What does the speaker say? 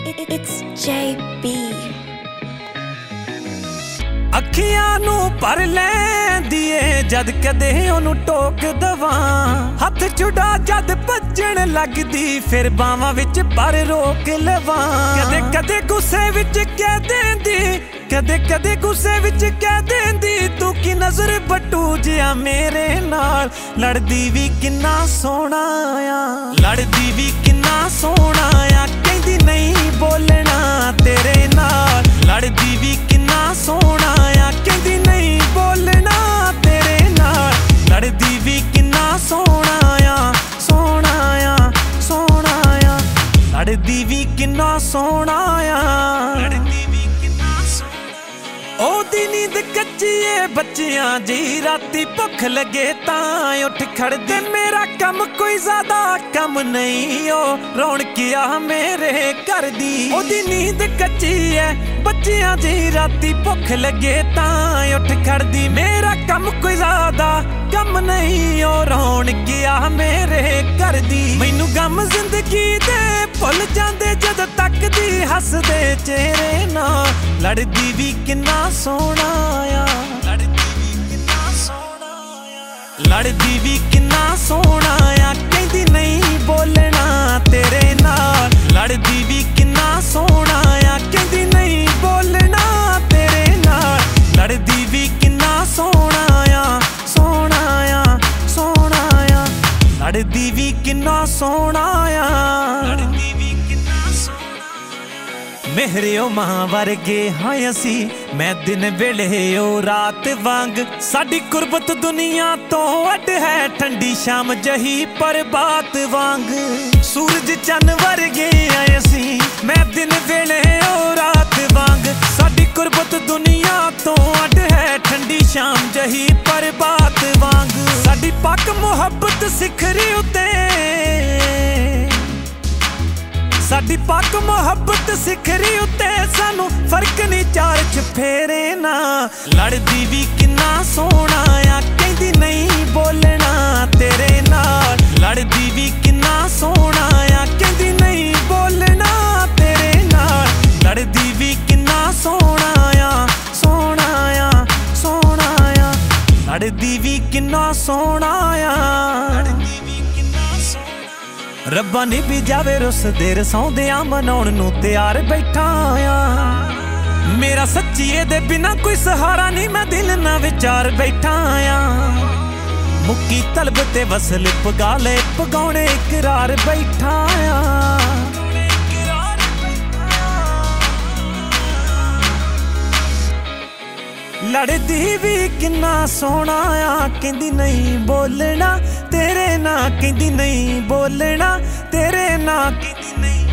It's JB। ਅੱਖੀਆਂ ਨੂੰ ਭਰ ਲੈਂਦੀ ਏ ਜਦ ਕਦੇ ਉਹਨੂੰ ਟੋਕ ਦਵਾਂ। ਹੱਥ ਛੁਡਾ ਜਦ ਭੱਜਣ ਲੱਗਦੀ ਫਿਰ ਬਾਹਾਂ ਵਿੱਚ ਪਰ ਰੋਕ ਲਵਾਂ। ਕਦੇ ਕਦੇ ਗੁੱਸੇ ਵਿੱਚ ਕਹਿ ਦਿੰਦੀ, ਕਦੇ ਕਦੇ ਗੁੱਸੇ ਵਿੱਚ ਕਹਿ ਦਿੰਦੀ, ਤੂੰ ਕੀ ਨਜ਼ਰ ਬੱਟੂ ਜਿਹਾ ਮੇਰੇ ਨਾਲ। ਲੜਦੀ ਵੀ ਕਿੰਨਾ ਸੋਹਣਾ ਆ, ਲੜਦੀ ਵੀ ਕਿੰਨਾ ਸੋਹਣਾ ਆ। ਕਹਿੰਦੀ ਨਹੀਂ ਬੋਲਣਾ ਤੇਰੇ ਨਾਲ, ਲੜਦੀ ਵੀ ਕਿੰਨਾ ਸੋਹਣਾ ਆ। ਕਹਿੰਦੀ ਨਹੀਂ ਬੋਲਣਾ ਤੇਰੇ ਨਾਲ, ਲੜਦੀ ਵੀ ਕਿੰਨਾ ਸੋਹਣਾ ਆ, ਸੋਹਣਾ ਆ, ਸੋਹਣਾ ਆ। ਲੜਦੀ ਵੀ ਕਿੰਨਾ ਸੋਹਣਾ ਆ, ਲੜਦੀ ਵੀ ਕਿੰਨਾ ਸੋਹਣਾ। ਉਹਦੀ ਨੀਂਦ ਕੱਚੀ ਏ ਬੱਚਿਆਂ ਜੀ, ਰਾਤੀ ਭੁੱਖ ਲੱਗੇ ਤਾਂ ਉੱਠ ਖੜਦੇ। ਮੇਰਾ ਕੰਮ ਕੋਈ ਜ਼ਿਆਦਾ ਕੰਮ ਨਹੀਂ, ਉਹ ਰੌਣਕ ਆ ਮੇਰੇ ਘਰ ਦੀ। ਉਹਦੀ ਨੀਂਦ ਕੱਚੀ ਏ ਬੱਚਿਆਂ ਜੀ, ਰਾਤੀ ਭੁੱਖ ਲੱਗੇ ਤਾਂ ਉੱਠ ਖੜਦੀ। ਮੇਰਾ ਕੰਮ ਕੋਈ ਜ਼ਿਆਦਾ ਕੰਮ ਨਹੀਂ, ਉਹ ਰੌਣਕ ਆ ਮੇਰੇ ਘਰ ਦੀ। ਮੈਨੂੰ ਗਮ ਜ਼ਿੰਦਗੀ ਦੇ ਭੁੱਲ ਜਾਂਦੇ ਜਦ ਤੱਕਦੀ ਹੱਸਦੇ ਚਿਹਰੇ ਨਾਲ। ਲੜਦੀ ਵੀ ਕਿੰਨਾ ਸੋਹਣਾ ਆ, ਲੜਦੀ ਵੀ ਕਿੰਨਾ ਸੋਹਣਾ ਆ, ਲੜਦੀ ਵੀ ਕਿੰਨਾ ਸੋਹਣਾ ਆ। ਕਹਿੰਦੀ ਨਹੀਂ ਬੋਲਣਾ ਤੇਰੇ ਨਾਲ, ਲੜਦੀ ਵੀ ਕਿੰਨਾ ਸੋਹਣਾ ਆ। ਕਹਿੰਦੀ ਨਹੀਂ ਬੋਲਣਾ ਤੇਰੇ ਨਾਲ, ਲੜਦੀ ਵੀ ਕਿੰਨਾ ਸੋਹਣਾ ਆ, ਸੋਹਣਾ ਆ, ਸੋਹਣਾ ਆ। ਲੜਦੀ ਵੀ ਕਿੰਨਾ ਸੋਹਣਾ ਆ, ਲੜਦੀ ਵੀ ਕਿੰਨਾ ਸੋਹਣਾ। ਮੇਹਰਿਓ ਮਾਂ ਵਰਗੇ ਹਾਂ ਅਸੀਂ, ਮੈਂ ਦਿਨ ਵੇਲੇ ਉਹ ਰਾਤ ਵਾਂਗ। ਸਾਡੀ ਗੁਰਬਤ ਦੁਨੀਆ ਤੋਂ ਅੱਡ ਹੈ, ਠੰਡੀ ਸ਼ਾਮ ਜਹੀ ਪ੍ਰਭਾਤ ਵਾਂਗ। ਸੂਰਜ ਚੰਨ ਵਰਗੇ ਹਾਂ ਅਸੀਂ, ਮੈਂ ਦਿਨ ਵੇਲੇ ਉਹ ਰਾਤ ਵਾਂਗ। ਸਾਡੀ ਗੁਰਬਤ ਦੁਨੀਆ ਤੋਂ ਅੱਡ ਹੈ, ਠੰਡੀ ਸ਼ਾਮ ਜਹੀ ਪ੍ਰਭਾਤ ਵਾਂਗ। ਸਾਡੀ ਪੱਕ ਮੁਹੱਬਤ ਸਿਖਰੀ ਉੱਤੇ, ਸਾਡੀ ਪੱਕ ਮੁਹੱਬਤ ਸਿਖਰੀ ਉੱਤੇ। ਸਾਨੂੰ ਫਰਕ ਨਹੀਂ ਚਾਰ ਚੁਫੇਰੇ ਨਾ, ਲੜਦੀ ਵੀ ਕਿੰਨਾ ਸੋਹਣਾ ਆ। ਕਹਿੰਦੀ ਨਹੀਂ ਬੋਲਣਾ ਤੇਰੇ ਨਾਲ, ਲੜਦੀ ਵੀ ਕਿੰਨਾ ਸੋਹਣਾ ਆ। ਕਹਿੰਦੀ ਨਹੀਂ ਬੋਲਣਾ ਤੇਰੇ ਨਾਲ, ਲੜਦੀ ਵੀ ਕਿੰਨਾ ਸੋਹਣਾ ਆ, ਸੋਹਣਾ ਆ, ਸੋਹਣਾ ਆ। ਲੜਦੀ ਵੀ ਕਿੰਨਾ ਸੋਹਣਾ ਆ, ਲੜਦੀ ਵੀ ਕਿੰਨਾ ਸੋਹਣਾ। ਰੱਬਾ ਨੀ ਵੀ ਜਾਵੇ ਰੁੱਸਦੇ ਰਸਾਉਂਦਿਆਂ, ਮਨਾਉਣ ਨੂੰ ਤਿਆਰ ਬੈਠਾ ਆ। ਮੇਰਾ ਸੱਚੀ ਇਹਦੇ ਬਿਨਾ ਕੋਈ ਸਹਾਰਾ ਨਹੀਂ, ਮੈਂ ਦਿਲ ਨਾਲ ਵਿਚਾਰ ਬੈਠਾ ਆ। ਮੁੱਕੀ ਤਲਬ ਤੇ ਵਸਲ ਪਗਾ ਲੈ, ਪਗਾਉਣੇ ਇਕਰਾਰ ਬੈਠਾ ਆ। ਲੜਦੀ ਵੀ ਕਿੰਨਾ ਸੋਹਣਾ ਆ। ਕਹਿੰਦੀ ਨਹੀਂ ਬੋਲਣਾ ਤੇਰੇ ਨਾਲ, ਕਹਿੰਦੀ ਨਹੀਂ ਬੋਲਣਾ ਤੇਰੇ ਨਾਲ, ਕਹਿੰਦੀ ਨਹੀਂ